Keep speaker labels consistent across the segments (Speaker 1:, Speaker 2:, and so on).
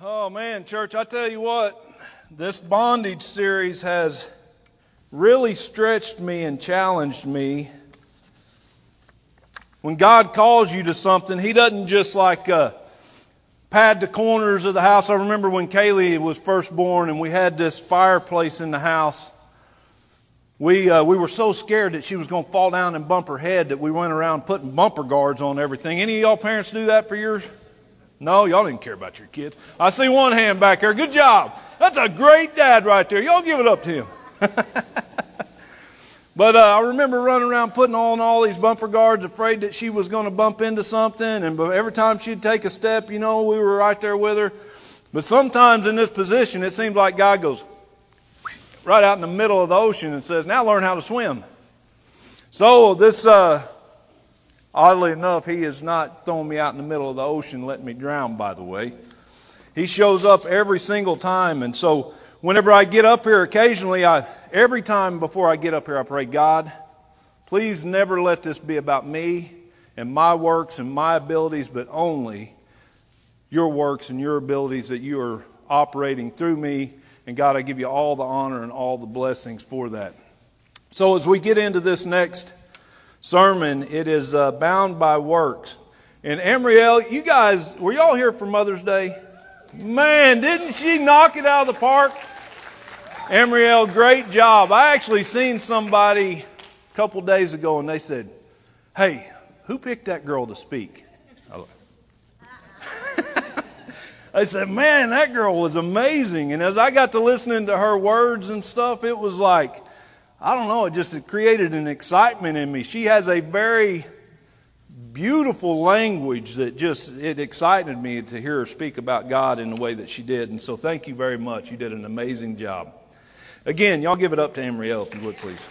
Speaker 1: Oh man, church, I tell you what, this bondage series has really stretched me and challenged me. When God calls you to something, He doesn't just pad the corners of the house. I remember when Kaylee was first born and we had this fireplace in the house. We were so scared that she was going to fall down and bump her head that we went around putting bumper guards on everything. Any of y'all parents do that for yours? No, y'all didn't care about your kids. I see one hand back there. Good job. That's a great dad right there. Y'all give it up to him. But I remember running around putting on all these bumper guards, afraid that she was going to bump into something. And every time she'd take a step, we were right there with her. But sometimes in this position, it seems like God goes right out in the middle of the ocean and says, now learn how to swim. So this, oddly enough, He is not throwing me out in the middle of the ocean, letting me drown, by the way. He shows up every single time. And so whenever I get up here, occasionally, every time before I get up here, I pray, God, please never let this be about me and my works and my abilities, but only your works and your abilities that you are operating through me. And God, I give you all the honor and all the blessings for that. So as we get into this next sermon, it is bound by works. And Amriel, you guys, were y'all here for Mother's Day? Man, didn't she knock it out of the park? Amriel, great job. I actually seen somebody a couple days ago and they said, hey, who picked that girl to speak? I said, man, that girl was amazing. And as I got to listening to her words and stuff, it was like, I don't know, it created an excitement in me. She has a very beautiful language that it excited me to hear her speak about God in the way that she did. And so thank you very much. You did an amazing job. Again, y'all give it up to Amriel if you would, please.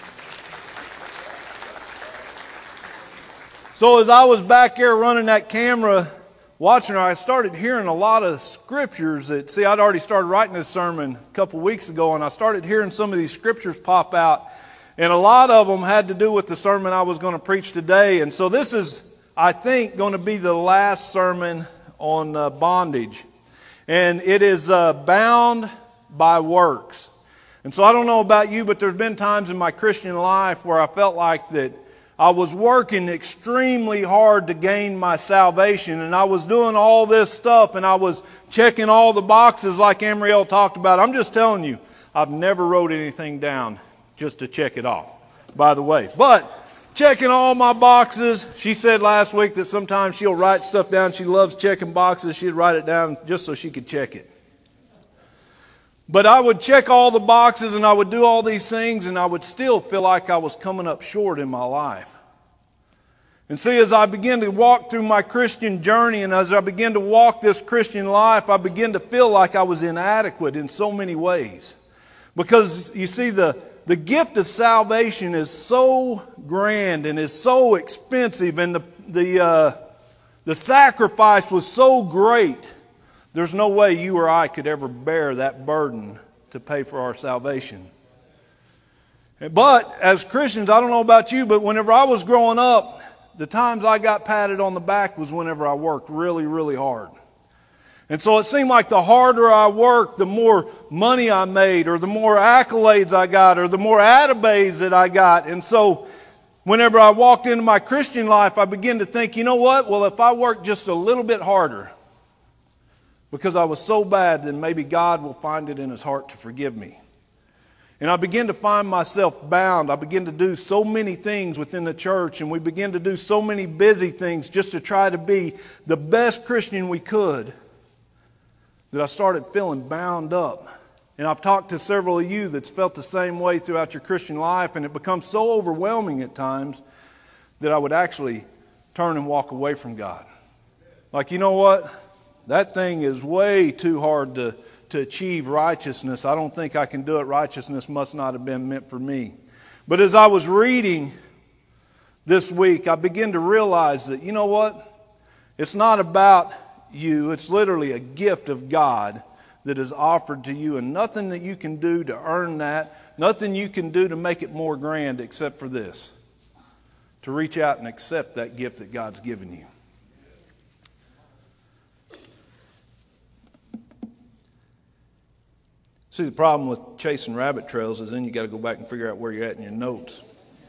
Speaker 1: So as I was back there running that camera, watching her, I started hearing a lot of scriptures I'd already started writing this sermon a couple weeks ago, and I started hearing some of these scriptures pop out, and a lot of them had to do with the sermon I was going to preach today. And so this is, I think, going to be the last sermon on bondage, and it is bound by works. And so I don't know about you, but there's been times in my Christian life where I felt like that I was working extremely hard to gain my salvation, and I was doing all this stuff, and I was checking all the boxes like Amriel talked about. I'm just telling you, I've never wrote anything down just to check it off, by the way. But checking all my boxes, she said last week that sometimes she'll write stuff down. She loves checking boxes. She'd write it down just so she could check it. But I would check all the boxes and I would do all these things and I would still feel like I was coming up short in my life. And see, as I began to walk through my Christian journey and as I began to walk this Christian life, I began to feel like I was inadequate in so many ways. Because you see, the gift of salvation is so grand and is so expensive and the sacrifice was so great. There's no way you or I could ever bear that burden to pay for our salvation. But as Christians, I don't know about you, but whenever I was growing up, the times I got patted on the back was whenever I worked really, really hard. And so it seemed like the harder I worked, the more money I made, or the more accolades I got, or the more attaboys that I got. And so whenever I walked into my Christian life, I began to think, you know what? Well, if I work just a little bit harder, because I was so bad, then maybe God will find it in His heart to forgive me. And I began to find myself bound. I began to do so many things within the church, and we began to do so many busy things just to try to be the best Christian we could, that I started feeling bound up. And I've talked to several of you that's felt the same way throughout your Christian life, and it becomes so overwhelming at times that I would actually turn and walk away from God. Like, you know what? That thing is way too hard to achieve righteousness. I don't think I can do it. Righteousness must not have been meant for me. But as I was reading this week, I began to realize that, you know what? It's not about you. It's literally a gift of God that is offered to you, and nothing that you can do to earn that, nothing you can do to make it more grand except for this, to reach out and accept that gift that God's given you. See, the problem with chasing rabbit trails is then you got to go back and figure out where you're at in your notes.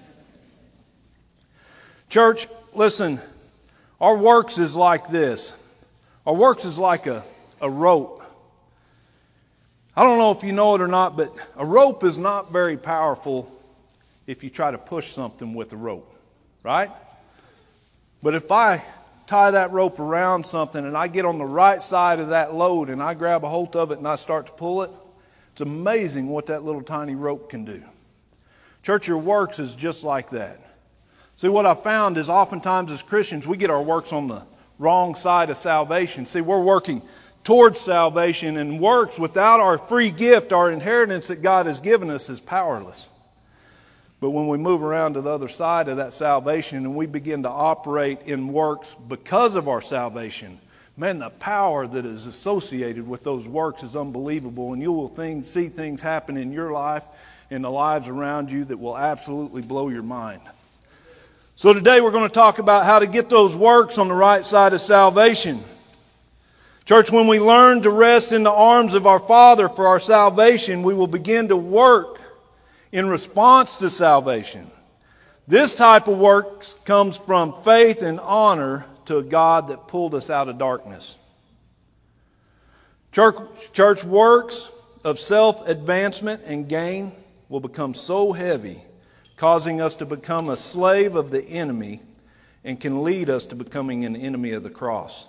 Speaker 1: Church, listen, our works is like this. Our works is like a rope. I don't know if you know it or not, but a rope is not very powerful if you try to push something with a rope, right? But if I tie that rope around something and I get on the right side of that load and I grab a hold of it and I start to pull it, it's amazing what that little tiny rope can do. Church, your works is just like that. See, what I found is oftentimes as Christians, we get our works on the wrong side of salvation. See, we're working towards salvation, and works without our free gift, our inheritance that God has given us, is powerless. But when we move around to the other side of that salvation and we begin to operate in works because of our salvation, man, the power that is associated with those works is unbelievable, and you will see things happen in your life and the lives around you that will absolutely blow your mind. So today we're going to talk about how to get those works on the right side of salvation. Church, when we learn to rest in the arms of our Father for our salvation, we will begin to work in response to salvation. This type of work comes from faith and honor to a God that pulled us out of darkness. Church works of self-advancement and gain will become so heavy, causing us to become a slave of the enemy, and can lead us to becoming an enemy of the cross.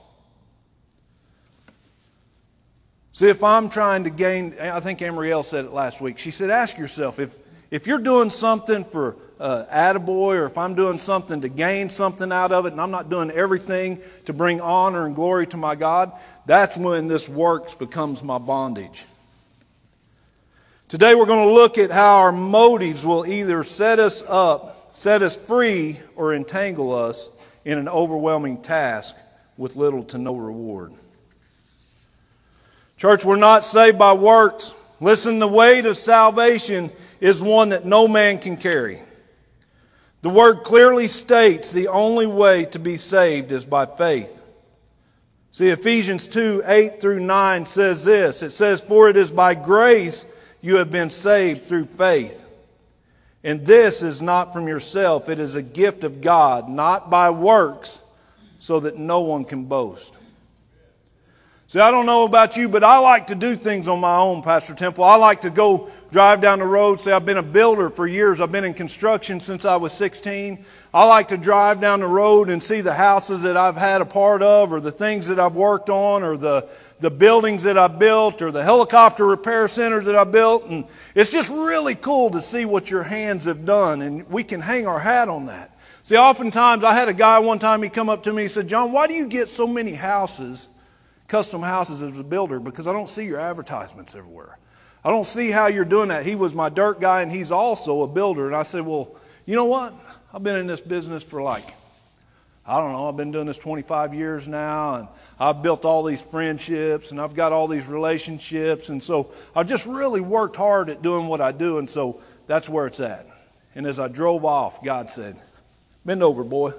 Speaker 1: See, if I'm trying to gain, I think Amrielle said it last week. She said, ask yourself, if you're doing something for attaboy, or if I'm doing something to gain something out of it, and I'm not doing everything to bring honor and glory to my God, that's when this works becomes my bondage. Today we're going to look at how our motives will either set us up, set us free, or entangle us in an overwhelming task with little to no reward. Church, we're not saved by works. Listen, the weight of salvation is one that no man can carry. The Word clearly states the only way to be saved is by faith. See, Ephesians 2:8-9 says this. It says, "For it is by grace you have been saved through faith. And this is not from yourself. It is a gift of God, not by works, so that no one can boast." See, I don't know about you, but I like to do things on my own, Pastor Temple. I like to go drive down the road. See, I've been a builder for years. I've been in construction since I was 16. I like to drive down the road and see the houses that I've had a part of, or the things that I've worked on, or the buildings that I've built, or the helicopter repair centers that I built. And it's just really cool to see what your hands have done, and we can hang our hat on that. See, oftentimes, I had a guy one time, he come up to me, he said, "John, why do you get so many houses, custom houses as a builder? Because I don't see your advertisements everywhere. I don't see how you're doing that." He was my dirt guy, and he's also a builder. And I said, "Well, you know what? I've been in this business for I've been doing this 25 years now, and I've built all these friendships, and I've got all these relationships, and so I've just really worked hard at doing what I do, and so that's where it's at." And as I drove off, God said, "Bend over, boy."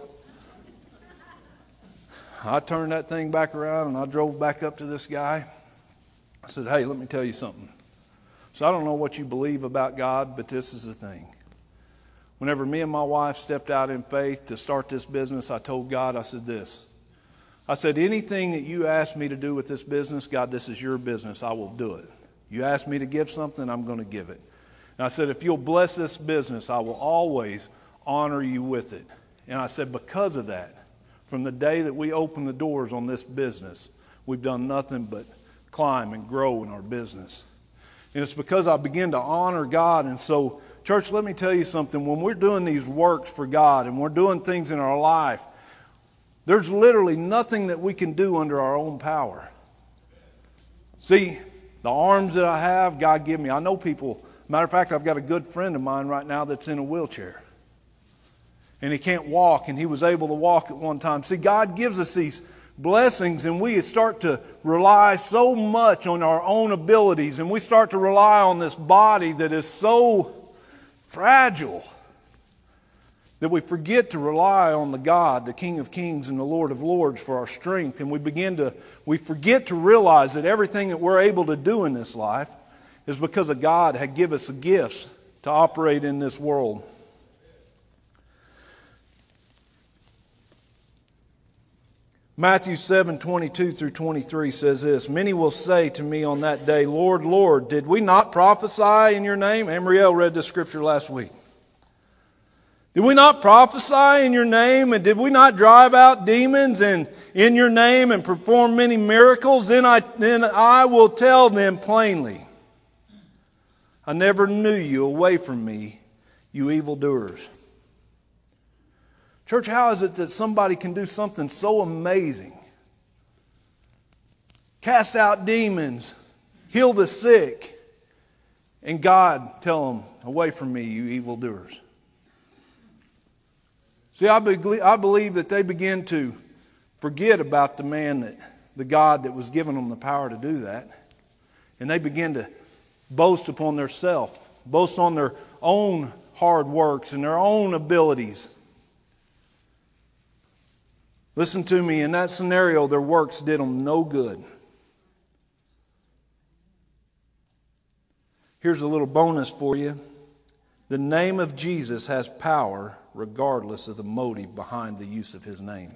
Speaker 1: I turned that thing back around and I drove back up to this guy. I said, "Hey, let me tell you something. So I don't know what you believe about God, but this is the thing. Whenever me and my wife stepped out in faith to start this business, I told God, I said this. I said, anything that you ask me to do with this business, God, this is your business. I will do it. You ask me to give something, I'm going to give it. And I said, if you'll bless this business, I will always honor you with it." And I said, because of that, from the day that we opened the doors on this business, we've done nothing but climb and grow in our business. And it's because I begin to honor God. And so, church, let me tell you something. When we're doing these works for God and we're doing things in our life, there's literally nothing that we can do under our own power. See, the arms that I have, God gave me. I know people. Matter of fact, I've got a good friend of mine right now that's in a wheelchair. And he can't walk, and he was able to walk at one time. See, God gives us these blessings, and we start to rely so much on our own abilities, and we start to rely on this body that is so fragile that we forget to rely on the God, the King of Kings and the Lord of Lords, for our strength, and we forget to realize that everything that we're able to do in this life is because of God had given us gifts to operate in this world. Matthew 7:22 through 23 says this, "Many will say to me on that day, Lord, Lord, did we not prophesy in your name?" Amriel read this scripture last week. "Did we not prophesy in your name, and did we not drive out demons in your name and perform many miracles? Then I will tell them plainly, I never knew you. Away from me, you evildoers." Church, how is it that somebody can do something so amazing? Cast out demons, heal the sick, and God tell them, "Away from me, you evildoers"? See, I believe that they begin to forget about the God that was giving them the power to do that. And they begin to boast upon themselves, boast on their own hard works and their own abilities. Listen to me, in that scenario, their works did them no good. Here's a little bonus for you. The name of Jesus has power regardless of the motive behind the use of His name.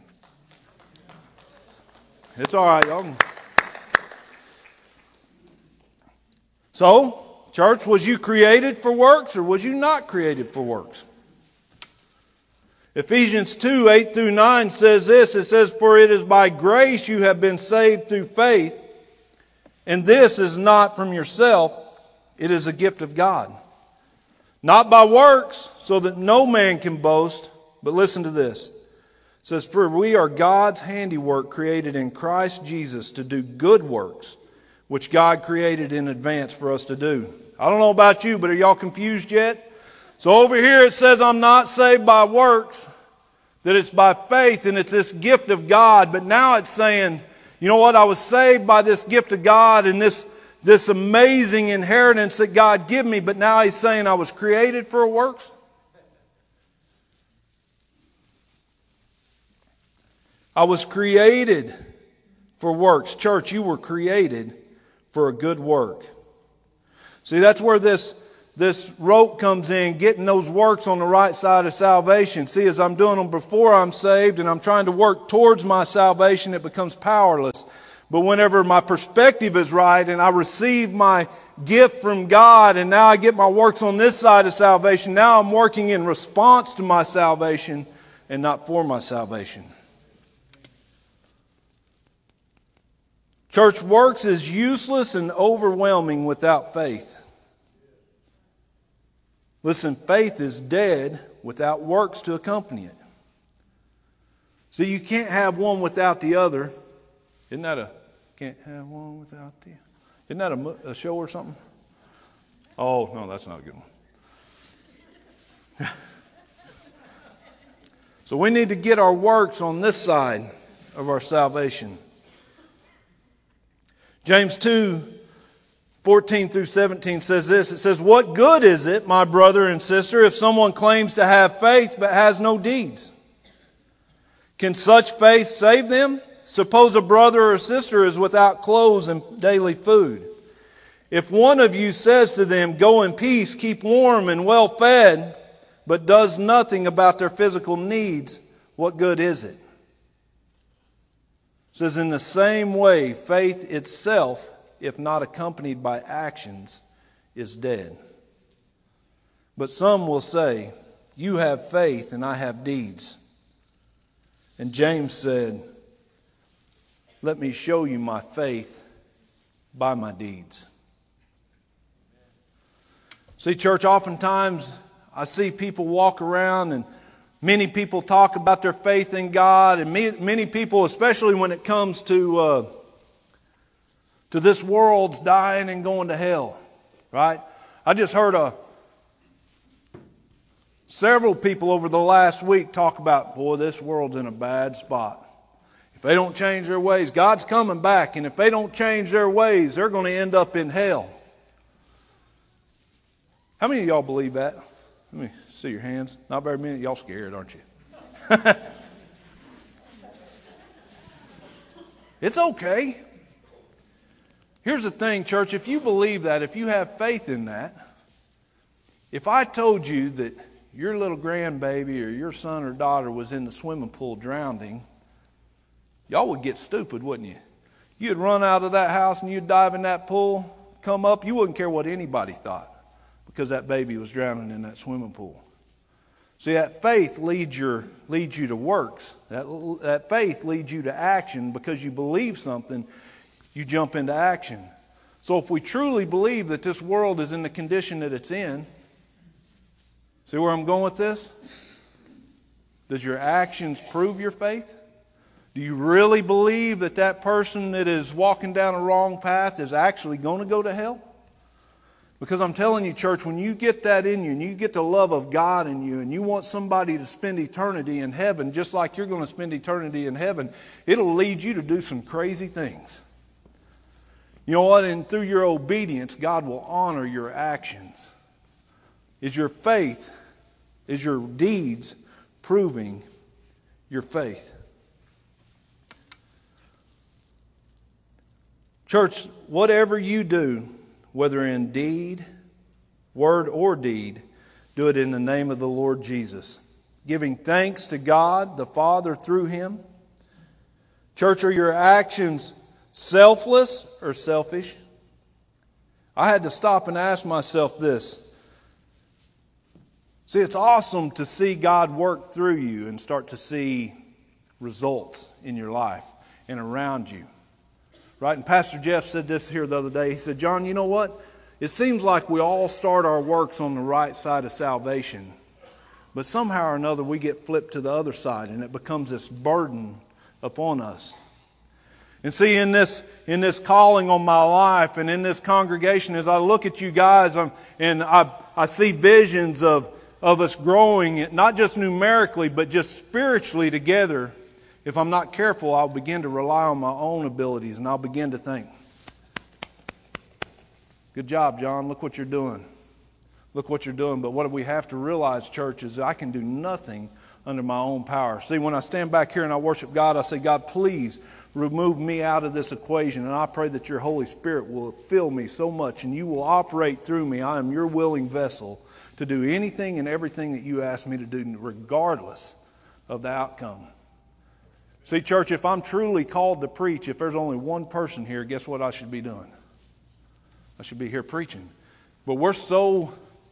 Speaker 1: It's all right, y'all. So, church, was you created for works or was you not created for works? Ephesians 2:8 through 9 says this. It says, "For it is by grace you have been saved through faith, and this is not from yourself, it is a gift of God. Not by works, so that no man can boast." But listen to this. It says, "For we are God's handiwork, created in Christ Jesus to do good works, which God created in advance for us to do." I don't know about you, but are y'all confused yet? So over here it says I'm not saved by works, that it's by faith and it's this gift of God. But now it's saying, you know what, I was saved by this gift of God and this amazing inheritance that God gave me. But now He's saying I was created for works. I was created for works. Church, you were created for a good work. See, that's where this rope comes in, getting those works on the right side of salvation. See, as I'm doing them before I'm saved and I'm trying to work towards my salvation, it becomes powerless. But whenever my perspective is right and I receive my gift from God and now I get my works on this side of salvation, now I'm working in response to my salvation and not for my salvation. Church, works is useless and overwhelming without faith. Listen, faith is dead without works to accompany it. So you can't have one without the other. Isn't that can't have one without the... Isn't that a show or something? Oh, no, that's not a good one. So we need to get our works on this side of our salvation. James 2:14 through 17 says this. It says, "What good is it, my brother and sister, if someone claims to have faith but has no deeds? Can such faith save them? Suppose a brother or sister is without clothes and daily food. If one of you says to them, 'Go in peace, keep warm and well fed,' but does nothing about their physical needs, what good is it?" It says, "In the same way, faith itself, if not accompanied by actions, is dead. But some will say, 'You have faith and I have deeds.' And James said, 'Let me show you my faith by my deeds.'" See, church, oftentimes I see people walk around and many people talk about their faith in God, and many people, especially when it comes to this world's dying and going to hell, right? I just heard several people over the last week talk about, boy, this world's in a bad spot. If they don't change their ways, God's coming back, and if they don't change their ways, they're going to end up in hell. How many of y'all believe that? Let me see your hands. Not very many. Y'all scared, aren't you? It's okay. Here's the thing, church. If you believe that, if you have faith in that, if I told you that your little grandbaby or your son or daughter was in the swimming pool drowning, y'all would get stupid, wouldn't you? You'd run out of that house and you'd dive in that pool, come up. You wouldn't care what anybody thought because that baby was drowning in that swimming pool. See, that faith leads you to works. That faith leads you to action. Because you believe something, you jump into action. So if we truly believe that this world is in the condition that it's in, see where I'm going with this? Does your actions prove your faith? Do you really believe that that person that is walking down a wrong path is actually going to go to hell? Because I'm telling you, church, when you get that in you and you get the love of God in you and you want somebody to spend eternity in heaven just like you're going to spend eternity in heaven, it'll lead you to do some crazy things. You know what? And through your obedience, God will honor your actions. Is your faith, is your deeds proving your faith? Church, whatever you do, whether in deed, word, or deed, do it in the name of the Lord Jesus, giving thanks to God the Father through Him. Church, are your actions selfless or selfish? I had to stop and ask myself this. See, it's awesome to see God work through you and start to see results in your life and around you. Right? And Pastor Jeff said this here the other day. He said, John, you know what? It seems like we all start our works on the right side of salvation. But somehow or another we get flipped to the other side and it becomes this burden upon us. And see, in this calling on my life and in this congregation, as I look at you guys and I see visions of us growing, not just numerically, but just spiritually together. If I'm not careful, I'll begin to rely on my own abilities and I'll begin to think, good job, John. Look what you're doing. Look what you're doing. But what we have to realize, church, is I can do nothing under my own power. See, when I stand back here and I worship God, I say, God, please remove me out of this equation. And I pray that your Holy Spirit will fill me so much and you will operate through me. I am your willing vessel to do anything and everything that you ask me to do, regardless of the outcome. See, church, if I'm truly called to preach, if there's only one person here, guess what I should be doing? I should be here preaching. But we're so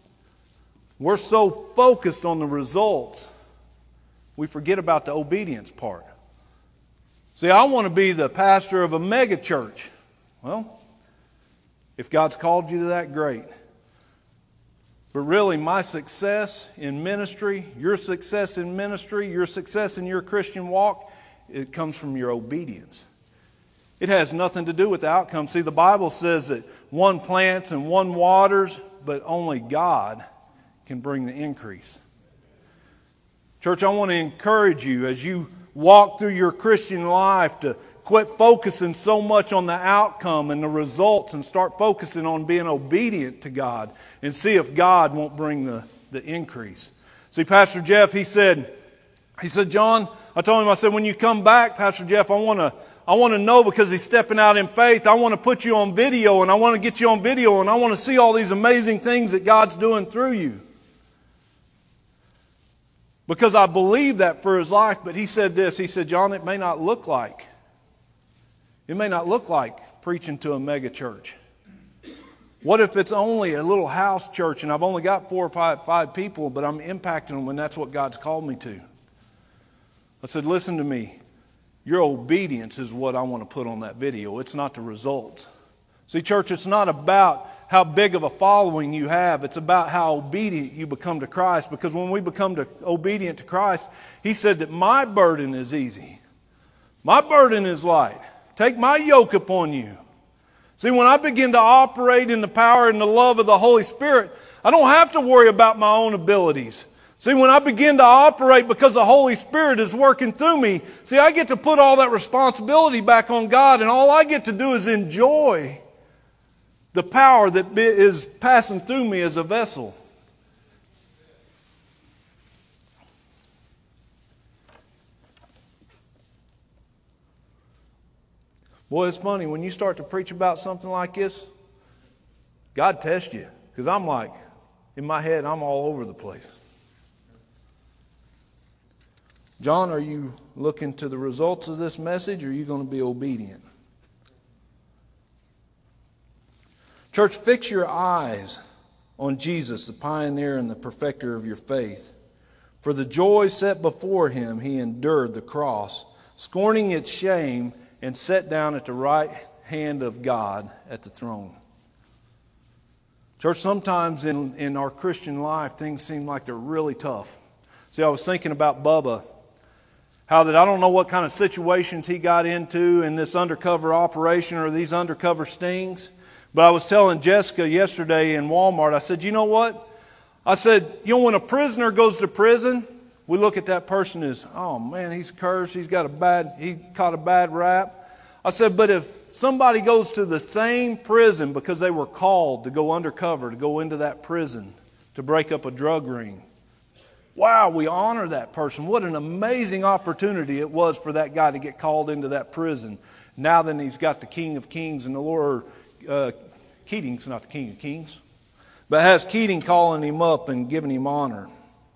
Speaker 1: focused on the results, we forget about the obedience part. See, I want to be the pastor of a mega church. Well, if God's called you to that, great. But really, my success in ministry, your success in ministry, your success in your Christian walk, it comes from your obedience. It has nothing to do with the outcome. See, the Bible says that one plants and one waters, but only God can bring the increase. Church, I want to encourage you as you walk through your Christian life to quit focusing so much on the outcome and the results and start focusing on being obedient to God and see if God won't bring the increase. See, Pastor Jeff, he said, John, I told him, I said, when you come back, Pastor Jeff, I want to know, because he's stepping out in faith. I want to put you on video and I want to get you on video and I want to see all these amazing things that God's doing through you. Because I believe that for his life. But he said this, he said, John, it may not look like preaching to a mega church. What if it's only a little house church and I've only got 4 or 5 people, but I'm impacting them and that's what God's called me to? I said, listen to me. Your obedience is what I want to put on that video. It's not the results. See, church, it's not about how big of a following you have. It's about how obedient you become to Christ. Because when we become obedient to Christ, He said that my burden is easy. My burden is light. Take my yoke upon you. See, when I begin to operate in the power and the love of the Holy Spirit, I don't have to worry about my own abilities. See, when I begin to operate because the Holy Spirit is working through me, see, I get to put all that responsibility back on God, and all I get to do is enjoy the power that is passing through me as a vessel. Boy, it's funny, when you start to preach about something like this, God tests you. Because I'm like, in my head, I'm all over the place. John, are you looking to the results of this message, or are you going to be obedient? Church, fix your eyes on Jesus, the pioneer and the perfecter of your faith. For the joy set before him, he endured the cross, scorning its shame, and sat down at the right hand of God at the throne. Church, sometimes in our Christian life, things seem like they're really tough. See, I was thinking about Bubba, how that I don't know what kind of situations he got into in this undercover operation or these undercover stings. But I was telling Jessica yesterday in Walmart, I said, you know what? I said, when a prisoner goes to prison, we look at that person as, oh man, he's cursed, he caught a bad rap. I said, but if somebody goes to the same prison because they were called to go undercover, to go into that prison, to break up a drug ring, wow, we honor that person. What an amazing opportunity it was for that guy to get called into that prison. Now then he's got the King of Kings and the Lord, Keating's not the King of Kings, but has Keating calling him up and giving him honor.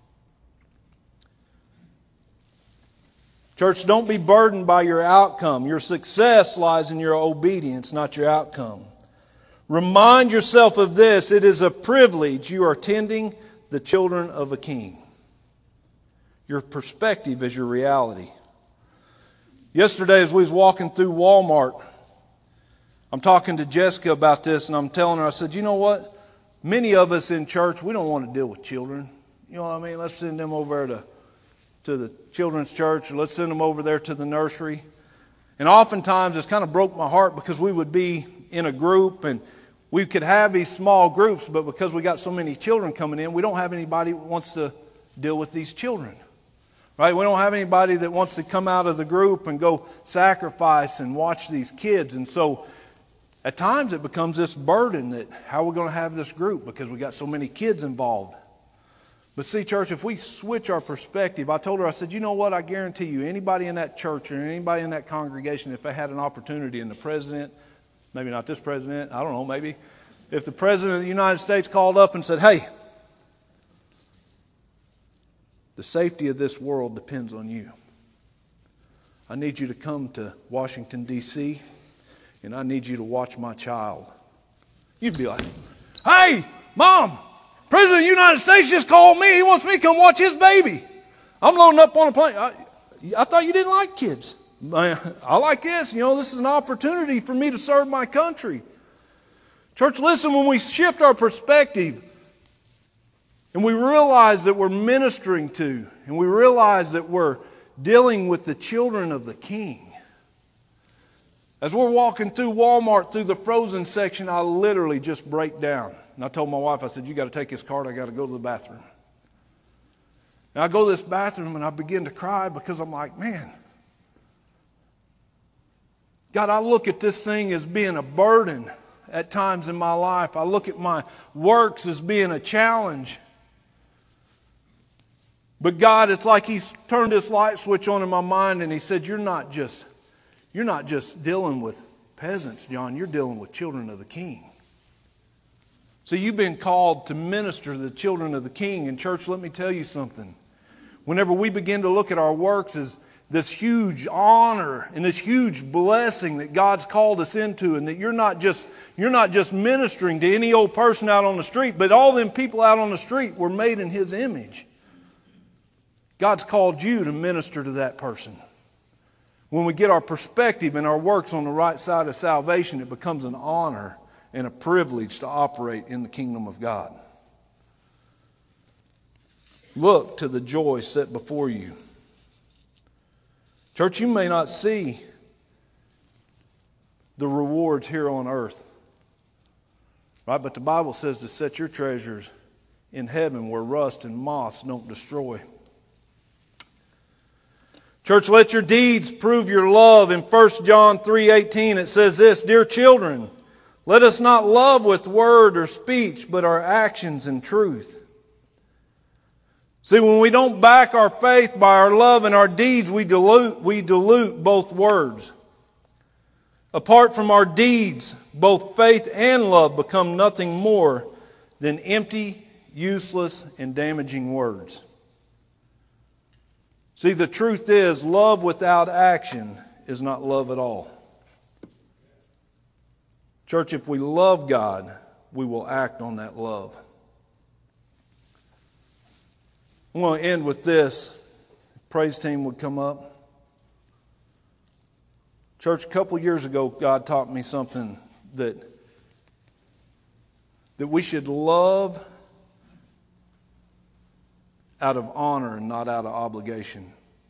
Speaker 1: Church, don't be burdened by your outcome. Your success lies in your obedience, not your outcome. Remind yourself of this. It is a privilege you are tending the children of a king. Your perspective is your reality. Yesterday as we was walking through Walmart, I'm talking to Jessica about this and I'm telling her, I said, you know what? Many of us in church, we don't want to deal with children. You know what I mean? Let's send them over to the children's church, or let's send them over there to the nursery. And oftentimes it's kind of broke my heart because we would be in a group and we could have these small groups, but because we got so many children coming in, we don't have anybody who wants to deal with these children. Right? We don't have anybody that wants to come out of the group and go sacrifice and watch these kids. And so at times it becomes this burden that how are we going to have this group because we got so many kids involved. But see, church, if we switch our perspective, I told her, I said, you know what, I guarantee you, anybody in that church or anybody in that congregation, if they had an opportunity and the president, maybe not this president, I don't know, maybe, if the president of the United States called up and said, hey, the safety of this world depends on you. I need you to come to Washington, D.C., and I need you to watch my child. You'd be like, hey, Mom, President of the United States just called me. He wants me to come watch his baby. I'm loading up on a plane. I thought you didn't like kids. I like this. This is an opportunity for me to serve my country. Church, listen, when we shift our perspective and we realize that we're ministering to and we realize that we're dealing with the children of the King. As we're walking through Walmart, through the frozen section, I literally just break down. And I told my wife, I said, you got to take this card, I got to go to the bathroom. And I go to this bathroom and I begin to cry because I'm like, man, God, I look at this thing as being a burden at times in my life. I look at my works as being a challenge. But God, it's like He's turned this light switch on in my mind and He said, you're not just dealing with peasants, John. You're dealing with children of the King. So you've been called to minister to the children of the King. And church, let me tell you something. Whenever we begin to look at our works as this huge honor and this huge blessing that God's called us into, and that you're not just ministering to any old person out on the street, but all them people out on the street were made in His image. God's called you to minister to that person. When we get our perspective and our works on the right side of salvation, it becomes an honor and a privilege to operate in the kingdom of God. Look to the joy set before you. Church, you may not see the rewards here on earth, right? But the Bible says to set your treasures in heaven where rust and moths don't destroy. Church, let your deeds prove your love. In 1 John 3:18 it says this, dear children, let us not love with word or speech, but our actions and truth. See, when we don't back our faith by our love and our deeds, we dilute both words. Apart from our deeds, both faith and love become nothing more than empty, useless, and damaging words. See, the truth is, love without action is not love at all. Church, if we love God, we will act on that love. I'm going to end with this. Praise team would come up. Church, a couple years ago, God taught me something that we should love out of honor and not out of obligation.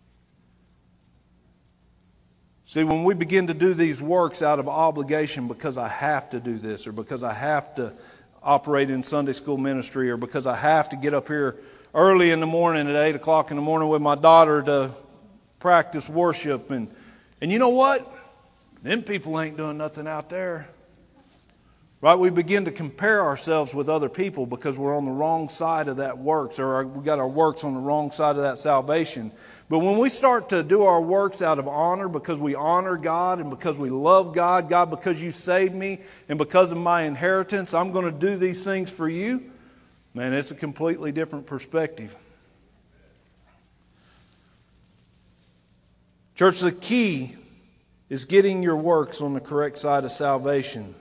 Speaker 1: See, when we begin to do these works out of obligation because I have to do this, or because I have to operate in Sunday school ministry, or because I have to get up here early in the morning at 8 o'clock in the morning with my daughter to practice worship, and you know what? Them people ain't doing nothing out there. Right? We begin to compare ourselves with other people because we're on the wrong side of that works, or we got our works on the wrong side of that salvation. But when we start to do our works out of honor, because we honor God and because we love God, God, because you saved me and because of my inheritance, I'm going to do these things for you, man, it's a completely different perspective. Church, the key is getting your works on the correct side of salvation.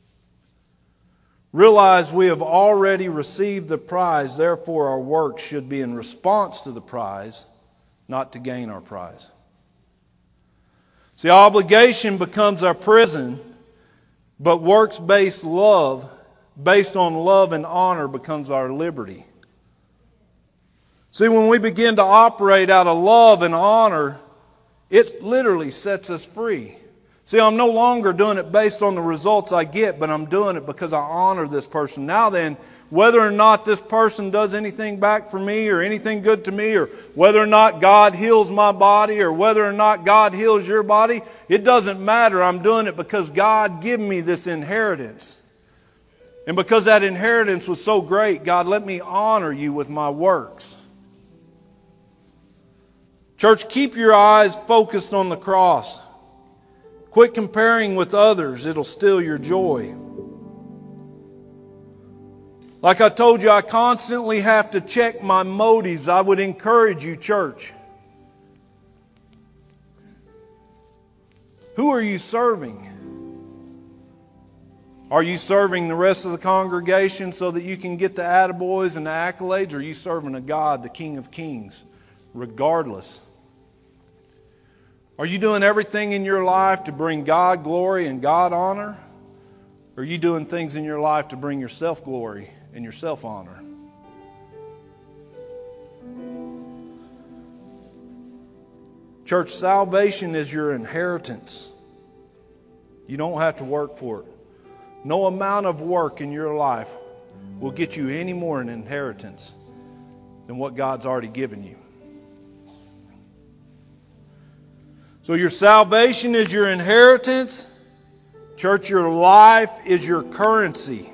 Speaker 1: Realize we have already received the prize, therefore our works should be in response to the prize, not to gain our prize. See, obligation becomes our prison, but works-based love, based on love and honor, becomes our liberty. See, when we begin to operate out of love and honor, it literally sets us free. See, I'm no longer doing it based on the results I get, but I'm doing it because I honor this person. Now then, whether or not this person does anything back for me or anything good to me, or whether or not God heals my body or whether or not God heals your body, it doesn't matter. I'm doing it because God gave me this inheritance. And because that inheritance was so great, God, let me honor you with my works. Church, keep your eyes focused on the cross. Quit comparing with others. It'll steal your joy. Like I told you, I constantly have to check my motives. I would encourage you, church. Who are you serving? Are you serving the rest of the congregation so that you can get the attaboys and the accolades? Or are you serving a God, the King of Kings, regardless? Are you doing everything in your life to bring God glory and God honor? Or are you doing things in your life to bring yourself glory and yourself honor? Church, salvation is your inheritance. You don't have to work for it. No amount of work in your life will get you any more an inheritance than what God's already given you. So your salvation is your inheritance. Church, your life is your currency.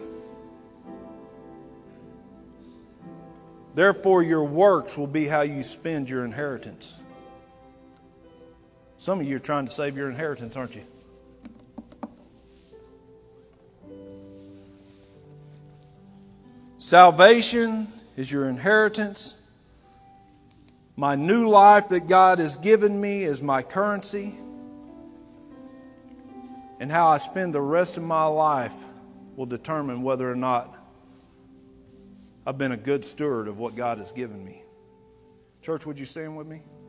Speaker 1: Therefore, your works will be how you spend your inheritance. Some of you are trying to save your inheritance, aren't you? Salvation is your inheritance. My new life that God has given me is my currency. And how I spend the rest of my life will determine whether or not I've been a good steward of what God has given me. Church, would you stand with me?